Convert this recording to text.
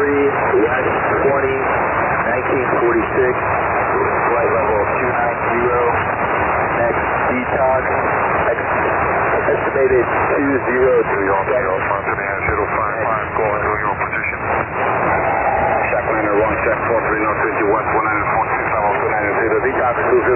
West 20, 1946, flight level 290, next detox, estimated 203. Going to your position. Shackliner 1, check 43, north 50 west 142, 502, 902, detox 203.